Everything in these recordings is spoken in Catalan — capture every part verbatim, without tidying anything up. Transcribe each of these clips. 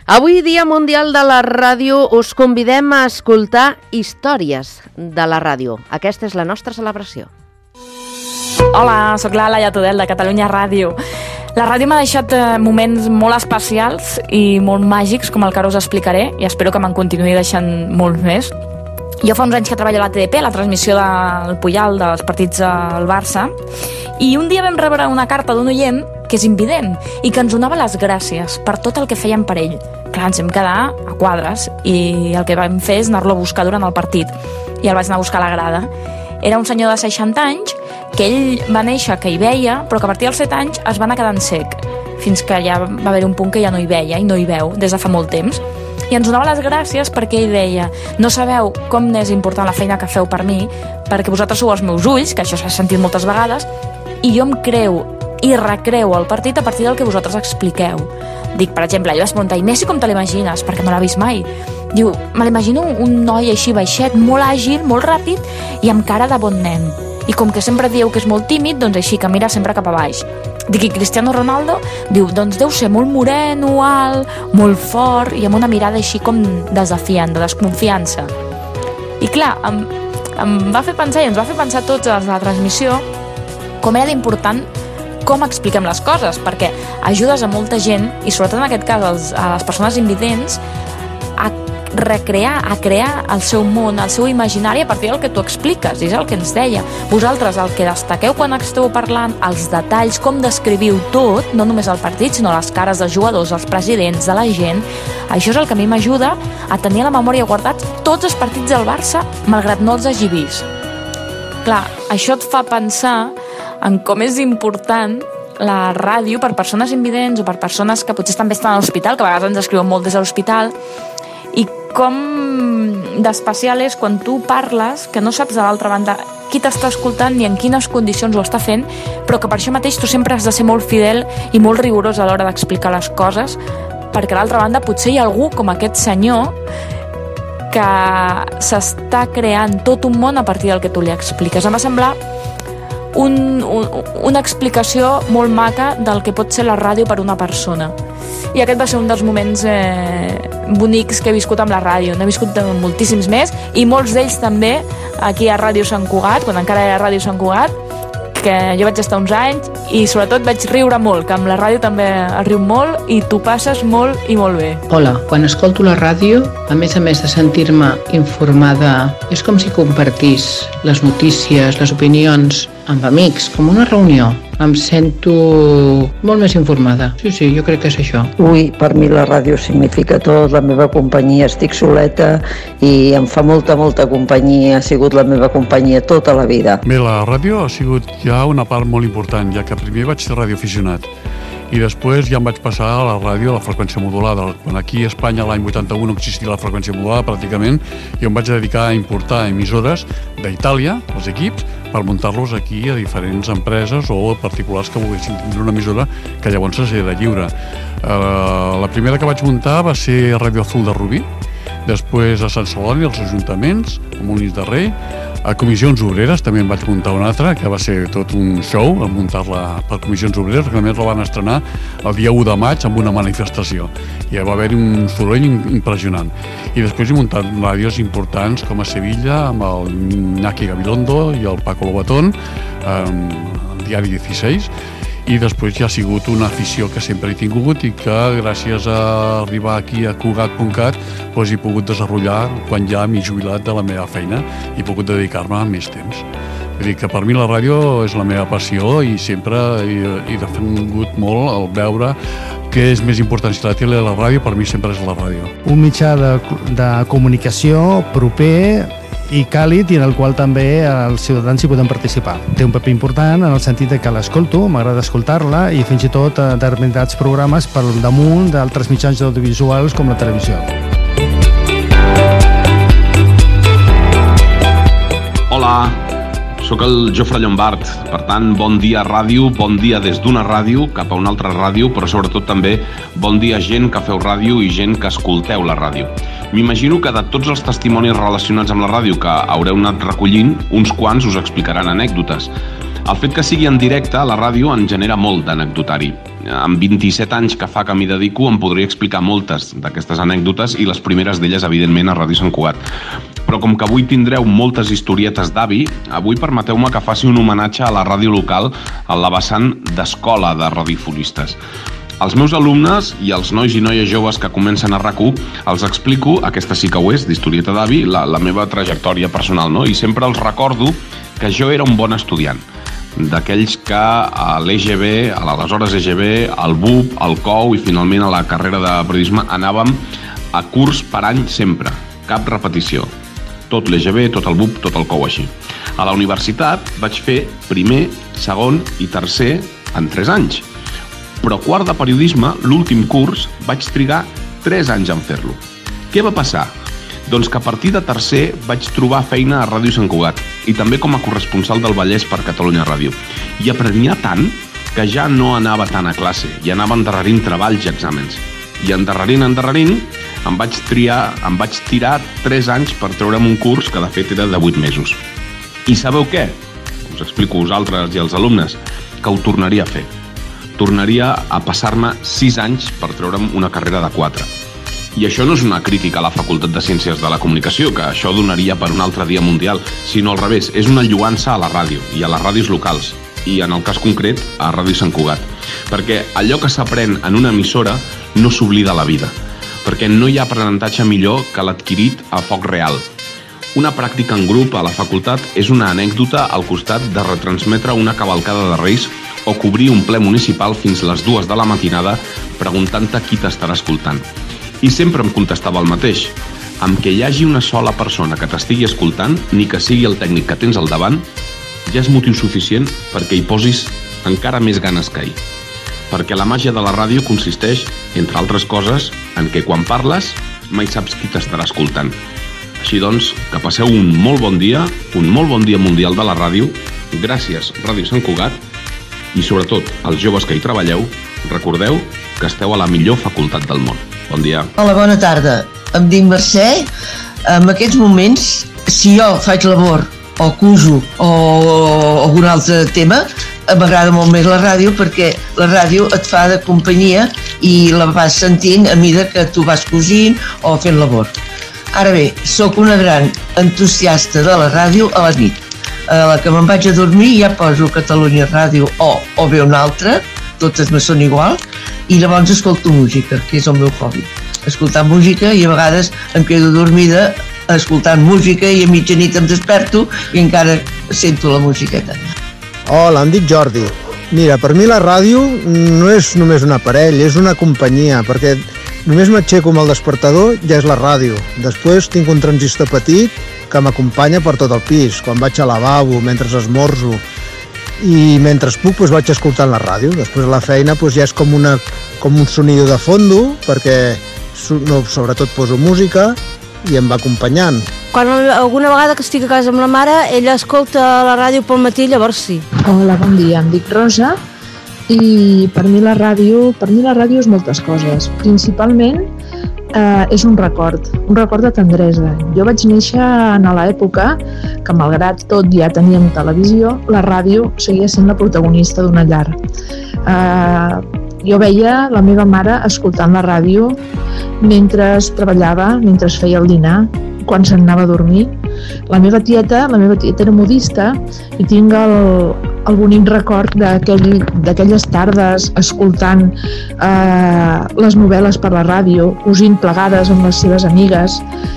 Avui, Dia Mundial de la Ràdio, us convidem a escoltar històries de la ràdio. Aquesta és la nostra celebració. Hola, sóc la Laia Tudel de Catalunya Ràdio. La ràdio m'ha deixat moments molt especials i molt màgics, com el que ara us explicaré, i espero que me'n continuï deixant molts més. Jo fa uns anys que treballo a la T D P, a la transmissió del Puyal, dels partits al Barça, i un dia vam rebre una carta d'un oient que és invident i que ens donava les gràcies per tot el que fèiem per ell. Clar, ens vam quedar a quadres i el que vam fer és anar-lo a buscar durant el partit, i el vaig anar a buscar a la grada. Era un senyor de seixanta anys que ell va néixer que hi veia, però que a partir dels set anys es va anar quedant cec, fins que ja va haver un punt que ja no hi veia i no hi veu des de fa molt temps. I ens donava les gràcies perquè ell deia: no sabeu com n'és important la feina que feu per mi, perquè vosaltres sou els meus ulls, que això s'ha sentit moltes vegades, i jo em creu i recreu el partit a partir del que vosaltres expliqueu. Dic, per exemple, jo vaig preguntar: i Messi com te l'imagines? Perquè no l'ha vist mai. Diu, me l'imagino un noi així baixet, molt àgil, molt ràpid i amb cara de bon nen. I com que sempre dieu que és molt tímid, doncs així, que mira sempre cap a baix. Dic, i Cristiano Ronaldo? Diu, doncs deu ser molt moreno, alt, molt fort i amb una mirada així com desafiant, de desconfiança. I clar, em, em va fer pensar, i ens va fer pensar tots a la transmissió, com era d'important com expliquem les coses, perquè ajudes a molta gent, i sobretot en aquest cas als, a les persones invidents, a recrear, a crear el seu món, el seu imaginari a partir del que tu expliques, i és el que ens deia. Vosaltres el que destaqueu quan esteu parlant, els detalls, com descriviu tot, no només el partit, sinó les cares dels jugadors, els presidents, de la gent, això és el que a mi m'ajuda a tenir a la memòria guardats tots els partits del Barça, malgrat no els hagi vist. Clar, això et fa pensar en com és important la ràdio per persones invidents o per persones que potser també estan a l'hospital, que a vegades ens escriuen molt des de l'hospital, i com d'especial és quan tu parles que no saps de l'altra banda qui t'està escoltant ni en quines condicions ho està fent, però que per això mateix tu sempre has de ser molt fidel i molt rigorós a l'hora d'explicar les coses, perquè a l'altra banda potser hi ha algú com aquest senyor que s'està creant tot un món a partir del que tu li expliques. Em va semblar Un, un, una explicació molt maca del que pot ser la ràdio per una persona, i aquest va ser un dels moments eh, bonics que he viscut amb la ràdio. N'he viscut moltíssims més, i molts d'ells també aquí a Ràdio Sant Cugat, quan encara era Ràdio Sant Cugat, que jo vaig estar uns anys, i sobretot vaig riure molt, que amb la ràdio també es riu molt i tu passes molt i molt bé. Hola, quan escolto la ràdio, a més a més de sentir-me informada, és com si compartís les notícies, les opinions amb amics, com una reunió. Em sento molt més informada. Sí, sí, jo crec que és això. Ui, per mi la ràdio significa tot, la meva companyia, estic soleta i em fa molta, molta companyia, ha sigut la meva companyia tota la vida. Bé, la ràdio ha sigut ja una part molt important, ja que primer vaig ser radioaficionat i després ja em vaig passar a la ràdio a la freqüència modulada. Quan aquí a Espanya l'any vuitanta-u no existia la freqüència modulada pràcticament, jo em vaig dedicar a importar emissores d'Itàlia, els equips, per muntar-los aquí a diferents empreses o particulars que volguessin tindre una emissora que llavors era lliure. Uh, la primera que vaig muntar va ser Ràdio Azul de Rubí, després a Sant Celoni, als ajuntaments, a Molins de Rei, a Comissions Obreres també en vaig muntar una altra, que va ser tot un show, el muntar-la per Comissions Obreres, que a més la van estrenar el dia u de maig amb una manifestació. I va haver-hi un soroll impressionant. I després he muntat ràdios importants com a Sevilla, amb el Iñaki Gabilondo i el Paco Lobatón, el Diari dieciséis, i després ja ha sigut una afició que sempre he tingut i que gràcies a arribar aquí a Cugat punt cat doncs he pogut desenvolupar quan ja m'he jubilat de la meva feina i he pogut dedicar-me a més temps. Vull dir que per mi la ràdio és la meva passió i sempre he, he defengut molt el veure què és més important, si la tele o la ràdio. Per mi sempre és la ràdio. Un mitjà de, de comunicació proper i càlid, i en el qual també els ciutadans hi poden participar. Té un paper important en el sentit que l'escolto, m'agrada escoltar-la, i fins i tot determinats programes per damunt d'altres mitjans audiovisuals com la televisió. Hola, sóc el Jofre Llombard. Per tant, bon dia ràdio, bon dia des d'una ràdio cap a una altra ràdio, però sobretot també bon dia gent que feu ràdio i gent que escolteu la ràdio. M'imagino que de tots els testimonis relacionats amb la ràdio que haureu anat recollint, uns quants us explicaran anècdotes. El fet que sigui en directe a la ràdio en genera molt d'anecdotari. amb vint-i-set anys que fa que m'hi dedico, em podria explicar moltes d'aquestes anècdotes i les primeres d'elles, evidentment, a Ràdio Sant Cugat. Però com que avui tindreu moltes historietes d'avi, avui permeteu-me que faci un homenatge a la ràdio local a la vessant d'escola de radiofonistes. Els meus alumnes i els nois i noies joves que comencen a RAC u els explico, aquesta sí que ho és, d'historieta d'avi, la, la meva trajectòria personal, no? I sempre els recordo que jo era un bon estudiant, d'aquells que a l'E G B, a l'aleshores E G B, al B U P, al C O U i finalment a la carrera de periodisme anàvem a curs per any sempre, cap repetició. Tot l'E G B, tot el B U P, tot el C O U així. A la universitat vaig fer primer, segon i tercer en tres anys. Però quart de periodisme, l'últim curs, vaig trigar tres anys en fer-lo. Què va passar? Doncs que a partir de tercer vaig trobar feina a Ràdio Sant Cugat i també com a corresponsal del Vallès per Catalunya Ràdio. I aprenia tant que ja no anava tant a classe i anava endarrerint treballs i exàmens. I endarrerint, endarrerint, em vaig, triar, em vaig tirar tres anys per treure'm un curs que de fet era de vuit mesos. I sabeu què? Us explico a vosaltres i als alumnes que ho tornaria a fer. Tornaria a passar-me sis anys per treure'm una carrera de quatre. I això no és una crítica a la Facultat de Ciències de la Comunicació, que això donaria per un altre dia mundial, sinó al revés, és una lloança a la ràdio i a les ràdios locals, i en el cas concret a Ràdio Sant Cugat. Perquè allò que s'aprèn en una emissora no s'oblida a la vida, perquè no hi ha aprenentatge millor que l'adquirit a foc real. Una pràctica en grup a la facultat és una anècdota al costat de retransmetre una cavalcada de Reis o cobrir un ple municipal fins les dues de la matinada preguntant-te qui t'estarà escoltant. I sempre em contestava el mateix. Amb que hi hagi una sola persona que t'estigui escoltant, ni que sigui el tècnic que tens al davant, ja és motiu suficient perquè hi posis encara més ganes que ahir. Perquè la màgia de la ràdio consisteix, entre altres coses, en què quan parles mai saps qui t'estarà escoltant. Així doncs, que passeu un molt bon dia, un molt bon dia mundial de la ràdio. Gràcies, Ràdio Sant Cugat, i sobretot, als joves que hi treballeu, recordeu que esteu a la millor facultat del món. Bon dia. Hola, bona tarda. Em dic Mercè. En aquests moments, si jo faig labor o cuso o algun altre tema, m'agrada molt més la ràdio perquè la ràdio et fa de companyia i la vas sentint a mida que tu vas cosint o fent labor. Ara bé, sóc una gran entusiasta de la ràdio a la nit. A la que me'n vaig a dormir ja poso Catalunya Ràdio o, o bé una altra, totes me són igual, i llavors escolto música, que és el meu hobby. Escoltar música i a vegades em quedo dormida escoltant música i a mitjanit em desperto i encara sento la musiqueta. Hola, em dic Jordi. Mira, per mi la ràdio no és només un aparell, és una companyia, perquè només m'aixeco amb el despertador, ja és la ràdio. Després tinc un transistor petit que m'acompanya per tot el pis, quan vaig al lavabo, mentre esmorzo, i mentre puc doncs vaig escoltant la ràdio. Després la feina doncs ja és com, una, com un sonido de fondo, perquè no, sobretot poso música i em va acompanyant. Quan alguna vegada que estic a casa amb la mare, ella escolta la ràdio pel matí, llavors sí. Hola, bon dia, em dic Rosa i per mi la ràdio, per mi la ràdio és moltes coses. Principalment eh, és un record, un record de tendresa. Jo vaig néixer en l'època que, malgrat tot ja teníem televisió, la ràdio seguia sent la protagonista d'una llar. Eh, jo veia la meva mare escoltant la ràdio mentre treballava, mentre feia el dinar, quan se'n anava a dormir. La meva tieta, la meva tieta era modista i tinc el, el bonic record d'aquell, d'aquelles tardes escoltant eh, les novel·les per la ràdio, cosint plegades amb les seves amigues.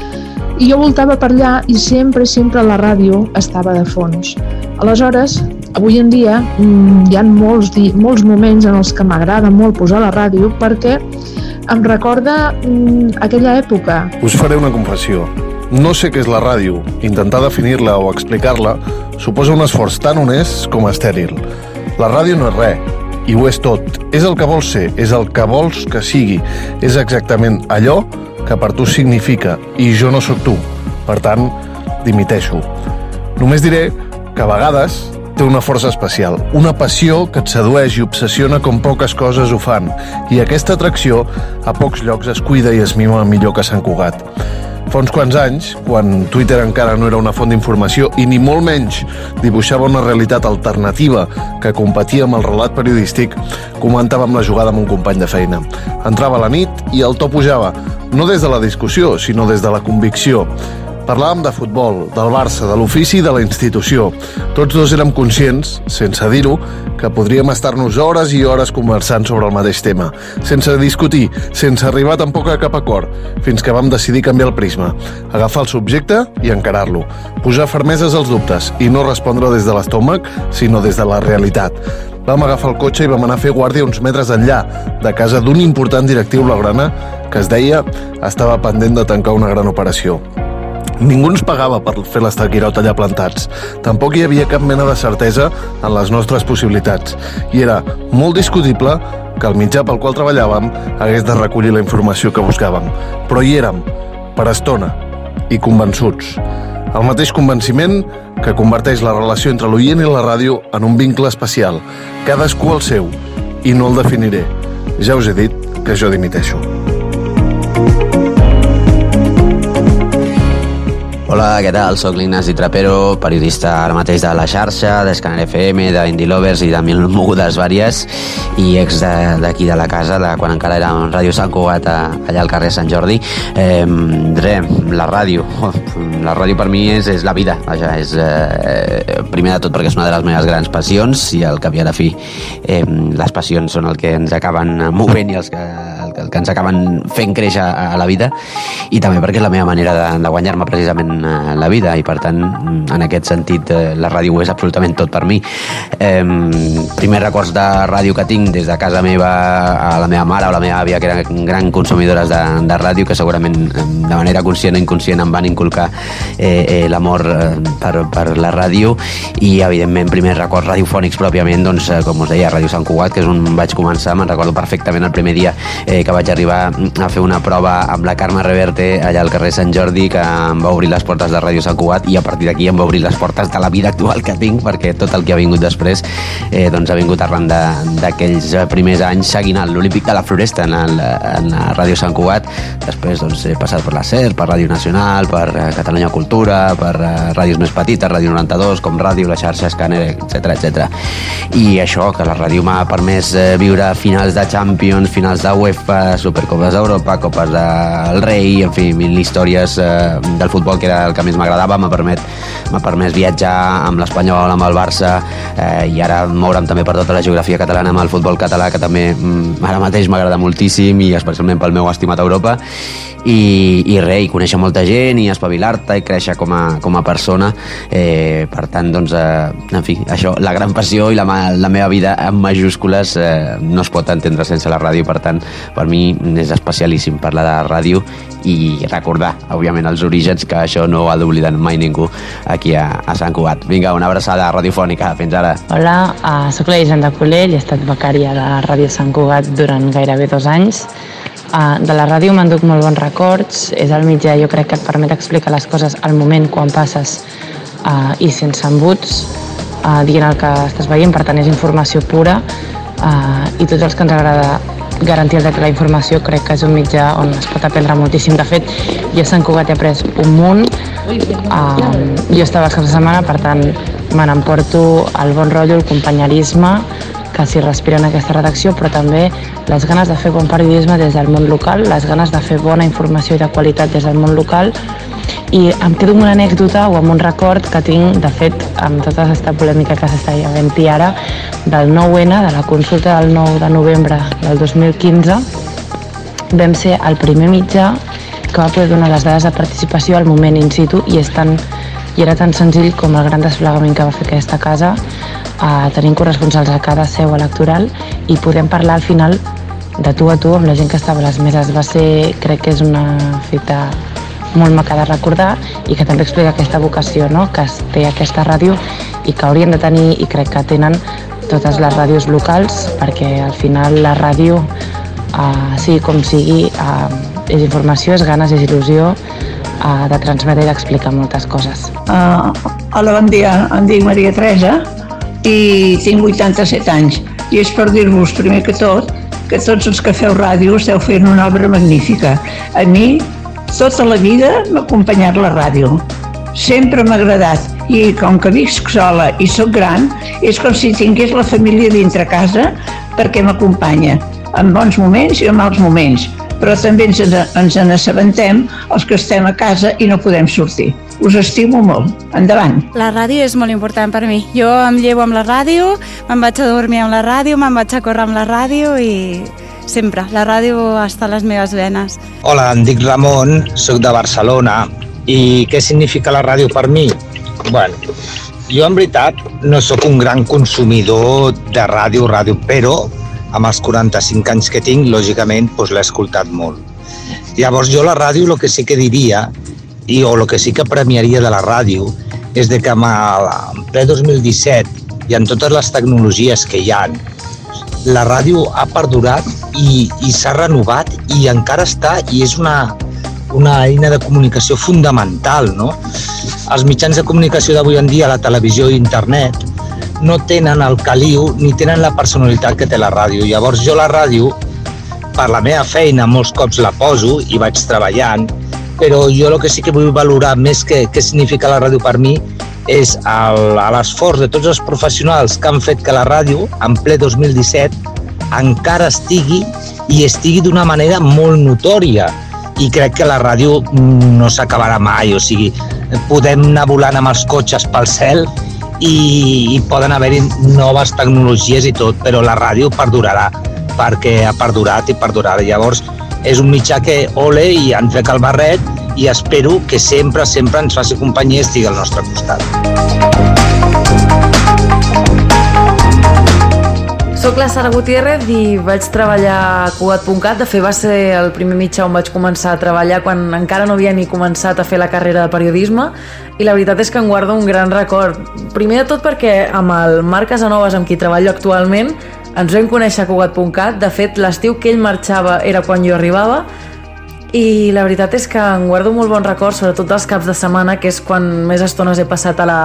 I jo voltava per allà i sempre, sempre la ràdio estava de fons. Aleshores, avui en dia hi ha molts, molts moments en els que m'agrada molt posar la ràdio perquè em recorda aquella època. Us faré una confessió. No sé què és la ràdio. Intentar definir-la o explicar-la suposa un esforç tan honest com estèril. La ràdio no és res, i ho és tot. És el que vols ser, és el que vols que sigui. És exactament allò que per tu significa, i jo no sóc tu. Per tant, dimiteixo. Només diré que a vegades té una força especial, una passió que et sedueix i obsessiona com poques coses ho fan, i aquesta atracció a pocs llocs es cuida i es mima millor que Sant Cugat. Fa uns quants anys, quan Twitter encara no era una font d'informació i ni molt menys dibuixava una realitat alternativa que competia amb el relat periodístic, comentàvem la jugada amb un company de feina. Entrava a la nit i el to pujava, no des de la discussió, sinó des de la convicció. Parlàvem de futbol, del Barça, de l'ofici i de la institució. Tots dos érem conscients, sense dir-ho, que podríem estar-nos hores i hores conversant sobre el mateix tema, sense discutir, sense arribar tampoc a cap acord, fins que vam decidir canviar el prisma, agafar el subjecte i encarar-lo, posar fermeses als dubtes i no respondre des de l'estómac, sinó des de la realitat. Vam agafar el cotxe i vam anar a fer guàrdia uns metres enllà, de casa d'un important directiu blaugrana que es deia estava pendent de tancar una gran operació. Ningú ens pagava per fer l'estaquirot allà plantats. Tampoc hi havia cap mena de certesa en les nostres possibilitats. I era molt discutible que el mitjà pel qual treballàvem hagués de recollir la informació que buscàvem. Però hi érem, per estona, i convençuts. El mateix convenciment que converteix la relació entre l'oient i la ràdio en un vincle especial. Cadascú el seu, i no el definiré. Ja us he dit que jo dimiteixo. Hola, què tal? Soc l'Ignasi Trapero, periodista ara mateix de La Xarxa, d'Escaner F M, d'Indie Lovers i de mil mogudes vàries, i ex d'aquí de, de la casa, de quan encara era en Ràdio Sant Cugat, allà al carrer Sant Jordi. Eh, re, la ràdio. La ràdio per mi és, és la vida. Vaja, és, eh, primer de tot perquè és una de les meves grans passions, i al cap i a la fi eh, les passions són el que ens acaben movent i els que, el, el que ens acaben fent créixer a, a la vida, i també perquè és la meva manera de, de guanyar-me precisament la vida, i per tant en aquest sentit la ràdio és absolutament tot per mi. Eh, primers records de ràdio que tinc des de casa meva, a la meva mare o la meva àvia, que eren gran consumidores de, de ràdio, que segurament de manera conscient o inconscient em van inculcar eh, eh, l'amor per, per la ràdio, i evidentment primers records radiofònics pròpiament, doncs com us deia, Ràdio Sant Cugat, que és on vaig començar. Me'n recordo perfectament el primer dia eh, que vaig arribar a fer una prova amb la Carme Reverte allà al carrer Sant Jordi, que em va obrir les portes de Ràdio Sant Cugat, i a partir d'aquí em va obrir les portes de la vida actual que tinc, perquè tot el que ha vingut després eh, doncs ha vingut arran d'aquells primers anys seguint l'Olímpic de la Floresta en, el, en la Ràdio Sant Cugat. Després doncs, he passat per la SER, per Ràdio Nacional, per eh, Catalunya Cultura, per eh, ràdios més petites, Ràdio noranta-dos, com Ràdio, La Xarxa, Escàner, etcètera, etcètera. I això, que la ràdio m'ha permès eh, viure finals de Champions, finals de UEFA, Supercopes d'Europa, Copes del Rei, en fi, mil històries eh, del futbol, que era el que més m'agradava. M'ha permet, m'ha permès viatjar amb l'Espanyol, amb el Barça, eh, i ara moure'm també per tota la geografia catalana amb el futbol català, que també mm, ara mateix m'agrada moltíssim, i especialment pel meu estimat Europa. I, i res, i conèixer molta gent, i espavilar-te, i créixer com a, com a persona. Eh, per tant, doncs, eh, en fi, això, la gran passió i la, la meva vida en majúscules eh, no es pot entendre sense la ràdio. Per tant, per mi és especialíssim parlar de ràdio i recordar, òbviament, els orígens, que això no ho ha d'oblidar mai ningú aquí a, a Sant Cugat. Vinga, una abraçada radiofònica. Fins ara. Hola, uh, soc la Hisenda Colell, he estat becària de Ràdio Sant Cugat durant gairebé dos anys. Uh, de la ràdio m'enduc molt bons records. És el mitjà, jo crec, que et permet explicar les coses al moment, quan passes, uh, i sense embuts, uh, dient el que estàs veient. Per tant, és informació pura, uh, i tots els que ens agrada garantir el dret a la informació, crec que és un mitjà on es pot aprendre moltíssim. De fet, jo a Sant Cugat he après un munt. Uh, jo estava els caps de setmana, per tant me n'emporto el bon rotllo, el companyerisme que s'hi respira en aquesta redacció, però també les ganes de fer bon periodisme des del món local, les ganes de fer bona informació i de qualitat des del món local. I em quedo amb una anècdota o amb un record que tinc, de fet, amb tota aquesta polèmica que s'està havent-hi ara, del nou ene, de la consulta del nou de novembre del dos mil quinze. Vam ser el primer mitjà que va poder donar les dades de participació al moment in situ, i, és tan, i era tan senzill com el gran desplegament que va fer aquesta casa, a tenir corresponsals a cada seu electoral, i podem parlar al final de tu a tu amb la gent que estava a les meses. Va ser, crec que és una fita molt maca de recordar, i que també explica aquesta vocació, no?, que té aquesta ràdio i que haurien de tenir, i crec que tenen, totes les ràdios locals, perquè al final la ràdio, uh, sigui com sigui, uh, és informació, és ganes, és il·lusió uh, de transmetre i d'explicar moltes coses. Uh, hola, bon dia, em dic Maria Teresa. i tinc vuitanta-set anys. I és per dir-vos, primer que tot, que tots els que feu ràdio esteu fent una obra magnífica. A mi, tota la vida m'ha acompanyat la ràdio. Sempre m'ha agradat. I com que visc sola i sóc gran, és com si tingués la família dintre casa perquè m'acompanya, en bons moments i en mals moments. Però també ens, ens n'assabentem els que estem a casa i no podem sortir. Us estimo molt. Endavant. La ràdio és molt important per mi. Jo em llevo amb la ràdio, me'n vaig a dormir amb la ràdio, me'n vaig a córrer amb la ràdio i sempre. La ràdio està a les meves venes. Hola, em dic Ramon, soc de Barcelona. I què significa la ràdio per mi? Bueno, jo en veritat no sóc un gran consumidor de ràdio, ràdio, però amb els quaranta-cinc anys que tinc, lògicament, doncs l'he escoltat molt. Llavors jo la ràdio el que sí que diria, i, o el que sí que premiaria de la ràdio, és de que en ple dos mil disset i en totes les tecnologies que hi ha, la ràdio ha perdurat i, i s'ha renovat i encara està i és una, una eina de comunicació fundamental, no? Els mitjans de comunicació d'avui en dia, la televisió i internet, no tenen el caliu ni tenen la personalitat que té la ràdio. Llavors jo la ràdio, per la meva feina, molts cops la poso i vaig treballant, però jo el que sí que vull valorar més que què significa la ràdio per mi és l'esforç de tots els professionals que han fet que la ràdio, en ple dos mil disset, encara estigui i estigui d'una manera molt notòria. I crec que la ràdio no s'acabarà mai, o sigui, podem anar volant amb els cotxes pel cel i, i poden haver-hi noves tecnologies i tot, però la ràdio perdurarà, perquè ha perdurat i perdurarà. Llavors, és un mitjà que ole i en trec el barret i espero que sempre, sempre ens faci companyia i estigui al nostre costat. Soc la Sara Gutiérrez i vaig treballar a Cugat punt cat. De fet, va ser el primer mitjà on vaig començar a treballar quan encara no havia ni començat a fer la carrera de periodisme, i la veritat és que em guardo un gran record. Primer de tot perquè amb el Marc Casanovas, amb qui treballo actualment, ens vam conèixer a Cugat punt cat. De fet, l'estiu que ell marxava era quan jo arribava, i la veritat és que em guardo molt bon record, sobretot dels caps de setmana, que és quan més estones he passat a la,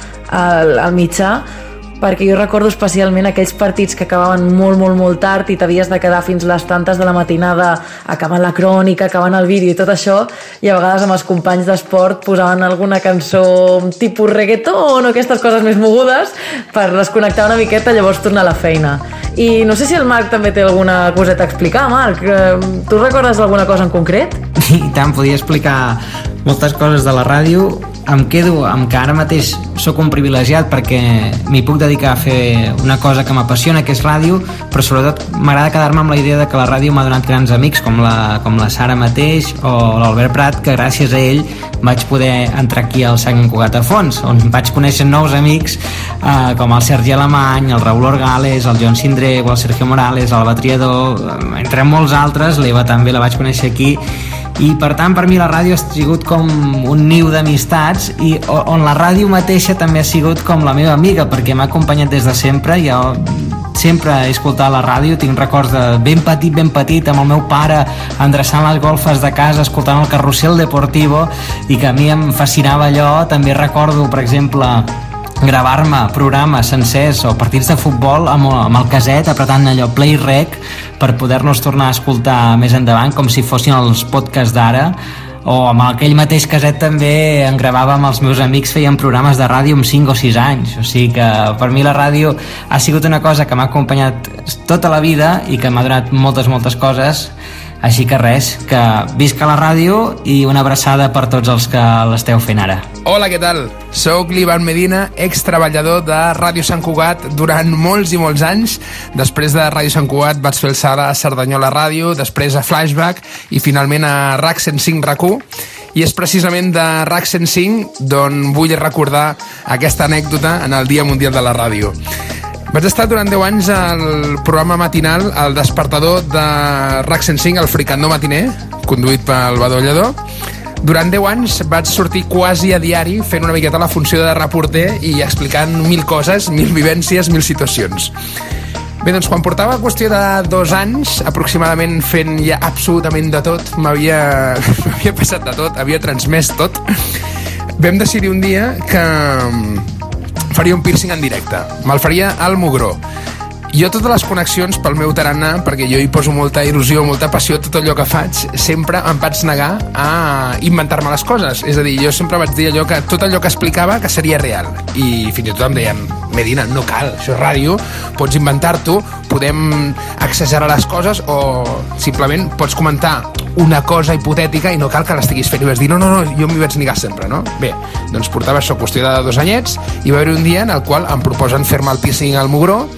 al, al mitjà, perquè jo recordo especialment aquells partits que acabaven molt, molt, molt tard i t'havies de quedar fins les tantes de la matinada acabant la crònica, acabant el vídeo i tot això, i a vegades amb els companys d'esport posaven alguna cançó tipus reggaeton o aquestes coses més mogudes per desconnectar una miqueta, llavors tornar a la feina. I no sé si el Marc també té alguna coseta a explicar. Marc, tu recordes alguna cosa en concret? I tant, podia explicar moltes coses de la ràdio. Em quedo amb que ara mateix sóc un privilegiat perquè m'hi puc dedicar a fer una cosa que m'apassiona, que és ràdio, però sobretot m'agrada quedar-me amb la idea de que la ràdio m'ha donat grans amics, com la, com la Sara mateix o l'Albert Prat, que gràcies a ell vaig poder entrar aquí al Sant Cugat a Fons, on vaig conèixer nous amics eh, com el Sergi Alemany, el Raül Orgales, el Joan Sindreu, el Sergio Morales, el Batriador, entre molts altres. L'Eva també la vaig conèixer aquí. I per tant per mi la ràdio ha sigut com un niu d'amistats i on la ràdio mateixa també ha sigut com la meva amiga, perquè m'ha acompanyat des de sempre. Jo sempre he escoltat la ràdio, tinc records de ben petit, ben petit, amb el meu pare endreçant les golfes de casa, escoltant el Carrusel Deportivo, i que a mi em fascinava allò. També recordo, per exemple, gravar-me programes sencers o partits de futbol amb, amb el caset, apretant allò play rec per poder-nos tornar a escoltar més endavant com si fossin els podcasts d'ara. O amb aquell mateix caset també en gravava amb els meus amics, feien programes de ràdio amb cinc o sis anys. O sigui que per mi la ràdio ha sigut una cosa que m'ha acompanyat tota la vida i que m'ha donat moltes, moltes coses. Així que res, que visca la ràdio i una abraçada per tots els que l'esteu fent ara. Hola, què tal? Soc l'Ivan Medina, ex-treballador de Ràdio Sant Cugat durant molts i molts anys. Després de Ràdio Sant Cugat vaig fer el salt a Cerdanyola Ràdio, després a Flashback i finalment a R A C cent cinc R A C u. I és precisament de R A C cent cinc d'on vull recordar aquesta anècdota en el Dia Mundial de la Ràdio. Vaig estar durant deu anys al programa matinal, al despertador de R A C cent cinc, el Fricandó Matiner, conduït pel Badollador. Durant deu anys vaig sortir quasi a diari fent una miqueta la funció de reporter i explicant mil coses, mil vivències, mil situacions. Bé, doncs quan portava qüestió de dos anys aproximadament fent ja absolutament de tot, m'havia m'havia passat de tot, havia transmès tot, vam decidir un dia que faria un piercing en directe. Me'l faria al mugró. Jo totes les connexions pel meu tarannà, perquè jo hi poso molta il·lusió, molta passió, tot allò que faig, sempre em vaig negar a inventar-me les coses. És a dir, jo sempre vaig dir allò que tot allò que explicava que seria real. I fins i tot em deien, Medina, no cal, això és ràdio, pots inventar-t'ho, podem exagerar les coses o simplement pots comentar una cosa hipotètica i no cal que l'estiguis fent. I vas dir, no, no, no, jo m'hi vaig negar sempre, no? Bé, doncs portava això qüestió de dos anyets i va haver un dia en el qual em proposen fer-me el piercing al mugró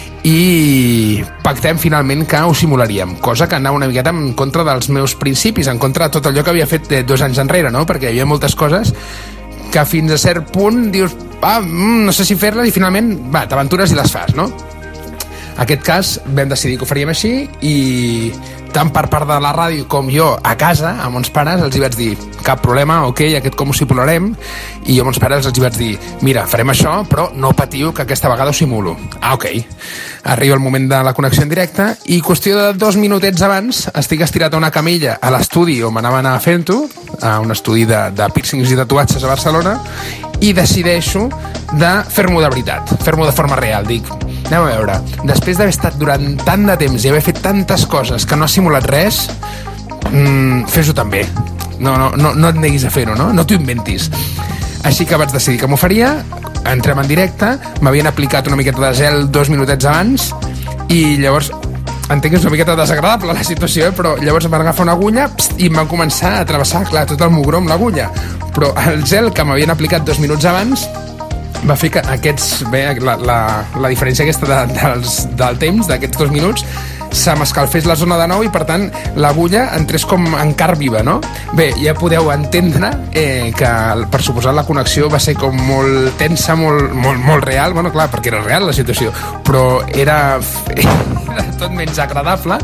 i pactem finalment que ho simularíem, cosa que anava una miqueta en contra dels meus principis, en contra de tot allò que havia fet dos anys enrere, no? Perquè hi havia moltes coses que fins a cert punt dius, ah, mm, no sé si fer-les, i finalment, va, t'aventures i les fas, no? En aquest cas vam decidir que ho faríem així i tant per part de la ràdio com jo a casa, amb uns pares, els hi vaig dir cap problema, ok, aquest com ho simularem, i jo amb uns pares els hi vaig dir mira, farem això, però no patiu que aquesta vegada ho simulo. Ah, ok. Arriba el moment de la connexió en directe i qüestió de dos minutets abans estic estirat a una camilla a l'estudi on m'anava a anar fent-ho, a un estudi de, de piercings i tatuatges a Barcelona, i decideixo de fer-m'ho de veritat, fer-m'ho de forma real. Dic, anem a veure, després d'haver estat durant tant de temps i haver fet tantes coses que no has simulat res, mmm, fes-ho també. No, no, no, no et neguis a fer-ho, no? No t'ho inventis. Així que vaig decidir que m'ho faria, entrem en directe, m'havien aplicat una miqueta de gel dos minutets abans i llavors entenc que és una miqueta desagradable la situació, eh? Però llavors em van agafar una agulla pst, i em van començar a travessar, clar, tot el mugró amb l'agulla. Però el gel que m'havien aplicat dos minuts abans va fer que aquests, bé, la, la, la diferència aquesta de, dels, del temps, d'aquests dos minuts, se m'escalfés la zona de nou i, per tant, l'agulla entrés com en carn viva, no? Bé, ja podeu entendre eh, que, per suposar, la connexió va ser com molt tensa, molt, molt, molt real, bueno, clar, perquè era real la situació, però era, era tot menys agradable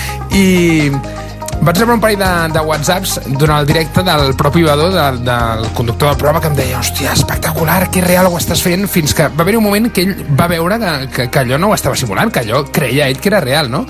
i vaig rebre un parell de, de whatsapps durant el directe del propi Ibador, del, del conductor del programa, que em deia, hòstia, espectacular, que real ho estàs fent, fins que va haver un moment que ell va veure que, que, que allò no ho estava simulant, que allò creia ell que era real, no?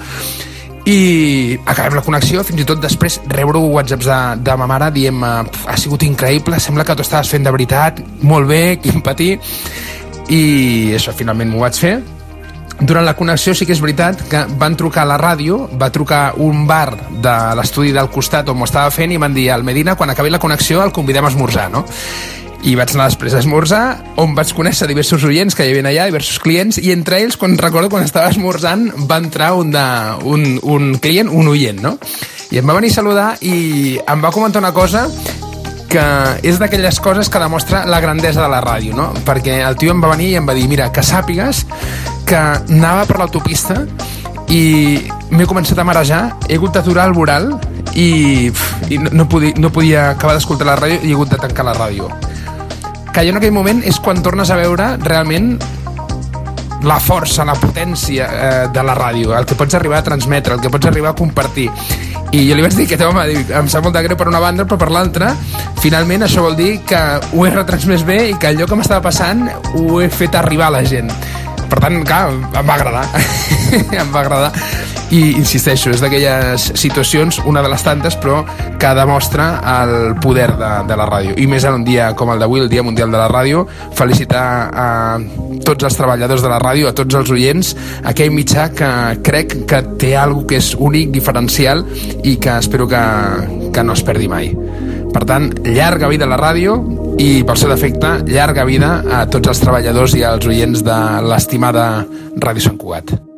I acabem la connexió, fins i tot després rebre whatsapps de, de ma mare dient ha sigut increïble, sembla que t'ho estaves fent de veritat, molt bé, quin patí, i això, finalment m'ho vaig fer. Durant la connexió sí que és veritat que van trucar a la ràdio, va trucar un bar de l'estudi del costat on m'ho estava fent i van dir al Medina, quan acabi la connexió el convidem a esmorzar, no? I vaig anar després a esmorzar, on vaig conèixer diversos oients que hi havia allà, diversos clients, i entre ells, quan recordo, quan estava esmorzant, va entrar un, de, un, un client, un oient, no? I em va venir a saludar i em va comentar una cosa que és d'aquelles coses que demostra la grandesa de la ràdio, no? Perquè el tio em va venir i em va dir, mira, que sàpigues que anava per l'autopista i m'he començat a marejar, he hagut d'aturar el voral i, i no, no, podia, no podia acabar d'escoltar la ràdio i he hagut de tancar la ràdio. Que allò en aquell moment és quan tornes a veure realment la força, la potència eh, de la ràdio, el que pots arribar a transmetre, el que pots arribar a compartir. I jo li vaig dir que home, em sap molt de greu per una banda, però per l'altra, finalment això vol dir que ho he retransmès bé i que allò que m'estava passant ho he fet arribar a la gent. Per tant, clar, em va agradar. em va agradar. I, insisteixo, és d'aquelles situacions, una de les tantes, però que demostra el poder de, de la ràdio. I més en un dia com el d'avui, el Dia Mundial de la Ràdio, felicitar a tots els treballadors de la ràdio, a tots els oients, aquell mitjà que crec que té alguna que és únic, diferencial i que espero que, que no es perdi mai. Per tant, llarga vida a la ràdio i, pel seu defecte, llarga vida a tots els treballadors i als oients de l'estimada Ràdio Sant Cugat.